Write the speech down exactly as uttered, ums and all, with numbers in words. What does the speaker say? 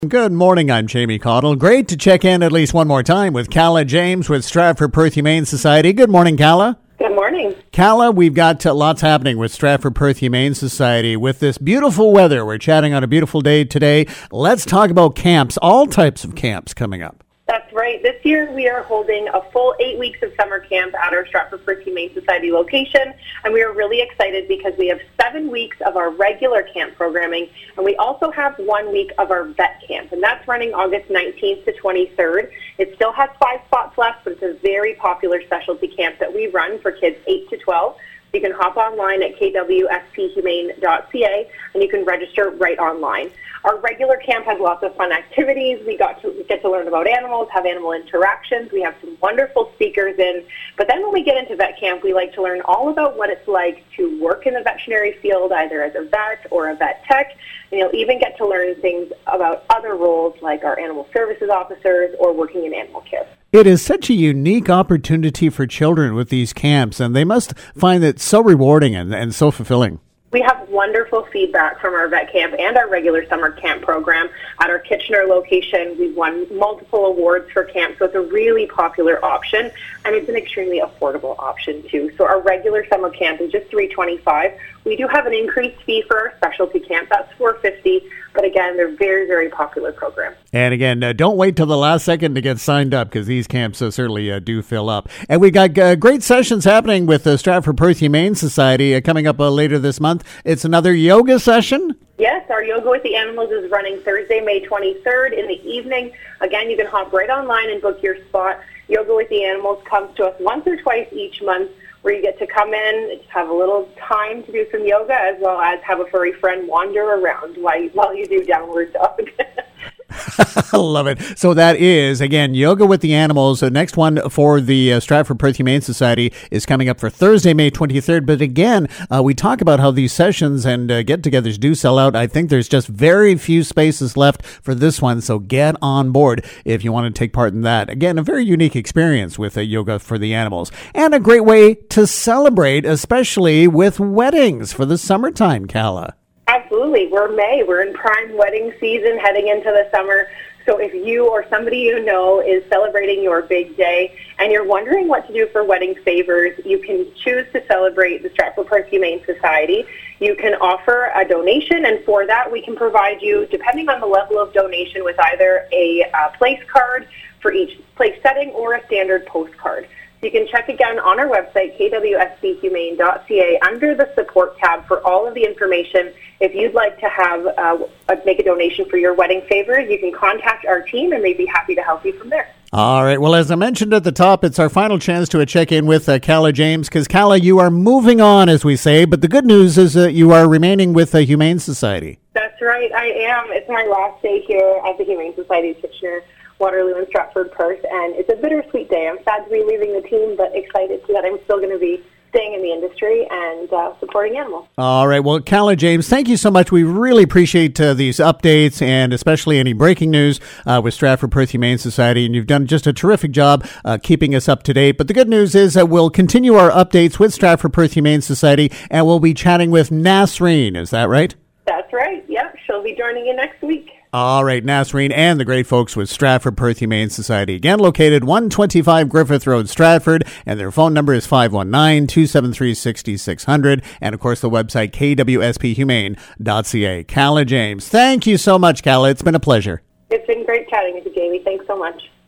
Good morning, I'm Jamie Caudill. Great to check in at least one more time with Calla James with Stratford Perth Humane Society. Good morning, Calla. Good morning. Calla, we've got uh, lots happening with Stratford Perth Humane Society. With this beautiful weather, we're chatting on a beautiful day today. Let's talk about camps, all types of camps coming up. That's right. This year we are holding a full eight weeks of summer camp at our Stratford Perth Humane Society location, and we are really excited because we have seven weeks of our regular camp programming, and we also have one week of our vet camp, and that's running August nineteenth to twenty-third. It still has five spots left, but it's a very popular specialty camp that we run for kids eight to twelve. You can hop online at k w s p humane dot c a, and you can register right online. Our regular camp has lots of fun activities. We got to get to learn about animals, have animal interactions. We have some wonderful speakers in. But then when we get into vet camp, we like to learn all about what it's like to work in the veterinary field, either as a vet or a vet tech. And you'll even get to learn things about other roles like our animal services officers or working in animal care. It is such a unique opportunity for children with these camps, and they must find it so rewarding and, and so fulfilling. We have wonderful feedback from our vet camp and our regular summer camp program. At our Kitchener location, we've won multiple awards for camp, so it's a really popular option, and it's an extremely affordable option too. So our regular summer camp is just three hundred twenty-five dollars. We do have an increased fee for our specialty camp. That's four hundred fifty dollars, but again, they're very, very popular programs. And again, uh, don't wait till the last second to get signed up, because these camps uh, certainly uh, do fill up. And we got uh, great sessions happening with the Stratford Perth Humane Society uh, coming up uh, later this month. It's another yoga session. Yes, our Yoga with the Animals is running Thursday, May twenty-third in the evening. Again, you can hop right online and book your spot. Yoga with the Animals comes to us once or twice each month, where you get to come in, have a little time to do some yoga, as well as have a furry friend wander around while you, while you do downward dog. I love it. So that is, again, Yoga with the Animals. The next one for the uh, Stratford Perth Humane Society is coming up for Thursday, May twenty-third. But again, uh, we talk about how these sessions and uh, get-togethers do sell out. I think there's just very few spaces left for this one, so get on board if you want to take part in that. Again, a very unique experience with uh, Yoga for the Animals. And a great way to celebrate, especially with weddings for the summertime, Calla. Absolutely. We're May. We're in prime wedding season heading into the summer. So if you or somebody you know is celebrating your big day and you're wondering what to do for wedding favors, you can choose to celebrate the Stratford Perth Humane Society. You can offer a donation, and for that we can provide you, depending on the level of donation, with either a uh, place card for each place setting or a standard postcard. You can check again on our website, k w s p humane dot c a, under the support tab for all of the information. If you'd like to have uh, make a donation for your wedding favors, you can contact our team, and they'd be happy to help you from there. All right. Well, as I mentioned at the top, it's our final chance to a check-in with uh, Calla James, because, Calla, you are moving on, as we say, but the good news is that you are remaining with the Humane Society. That's right. I am. It's my last day here at the Humane Society of Kitchener, Waterloo, and Stratford Perth, and it's a bittersweet day. I'm sad to be leaving the team, but excited that I'm still going to be staying in the industry and uh, supporting animals. All right. Well, Calla James, thank you so much. We really appreciate uh, these updates, and especially any breaking news uh, with Stratford Perth Humane Society, and you've done just a terrific job uh, keeping us up to date. But the good news is that we'll continue our updates with Stratford Perth Humane Society, and we'll be chatting with Nasreen. Is that right? That's right. Yep. She'll be joining you next week. All right, Nasreen and the great folks with Stratford Perth Humane Society. Again, located one twenty-five Griffith Road, Stratford, and their phone number is five one nine, two seven three, six six zero zero, and of course the website k w s p humane dot c a. Calla James, thank you so much, Calla. It's been a pleasure. It's been great chatting with you, Jamie. Thanks so much.